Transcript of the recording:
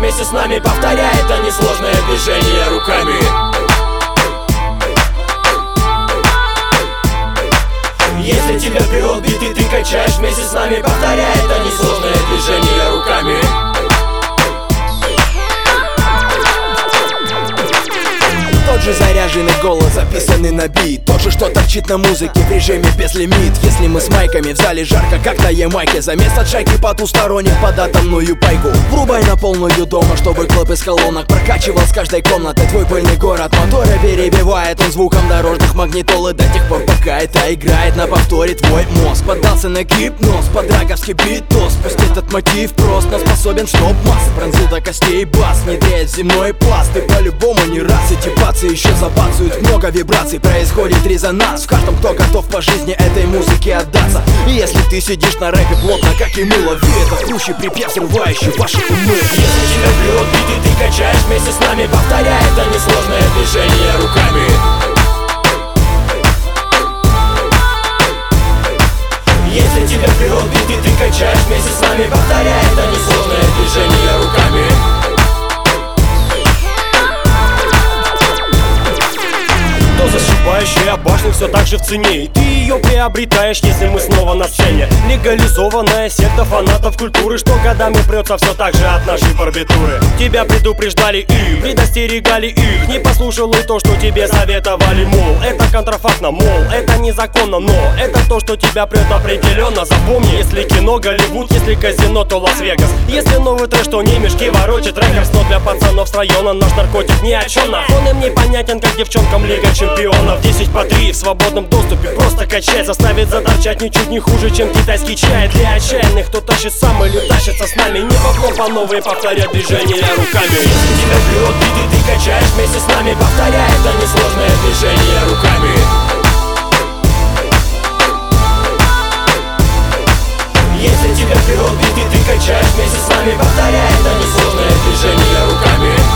вместе с нами, повторяй это несложное движение руками. Если тебя берет бит и ты качаешь вместе с нами, повторяй это несложное движение руками. Тот же заряженный голос, записанный на бит. Тот же, что торчит на музыке в режиме безлимит. Если мы с майками в зале жарко, как на Ямайке, за место шайки потусторонних под атомную пайку. Врубай на полную дома, чтобы клуб из колонок прокачивал с каждой комнаты твой пыльный город. Моторы перебивает он звуком дорожных магнитол. И до тех пор, пока это играет на повторе твой мозг поддался на гипноз, под драговский битос. Пусть этот мотив просто способен, чтоб массы пронзил до костей бас, внедряет в земной пласт. И по-любому не раз эти бацы еще забацают. Много вибраций, происходит резонанс в каждом, кто готов по жизни этой музыке отдаться. И если ты сидишь на рэпе плотно, как и мы, лови этот круче припев, срывающий ваши умы. Если тебя берет бит и ты качаешь вместе с нами, повторяй это несложное движение руками. Если тебя берет бит и ты качаешь вместе с нами, повторяй это несложное движение руками. Зашибающая башня все так же в цене, и ты ее приобретаешь, если мы снова на сцене. Легализованная секта фанатов культуры, что годами прется все так же от нашей барбитуры. Тебя предупреждали и предостерегали их, не послушал и то, что тебе советовали. Мол, это контрафактно, мол, это незаконно, но это то, что тебя прет определенно. Запомни, если кино Голливуд, если казино, то Лас-Вегас. Если новый трэш, то не мешки ворочит рекордс. Но для пацанов с района наш наркотик ни о чем. Он им непонятен, как девчонкам Лига Чемпионов. 10 по 3 в свободном доступе, просто качать. Заставит заторчать ничуть не хуже, чем китайский чай. Для отчаянных, кто тащит сам или тащится с нами, не поклон по новой, повторять движения руками. Если тебя берет бит и ты качаешь вместе с нами, повторяй это несложное движение руками. Если тебя берет бит и ты качаешь вместе с нами, повторяй это несложное движение руками.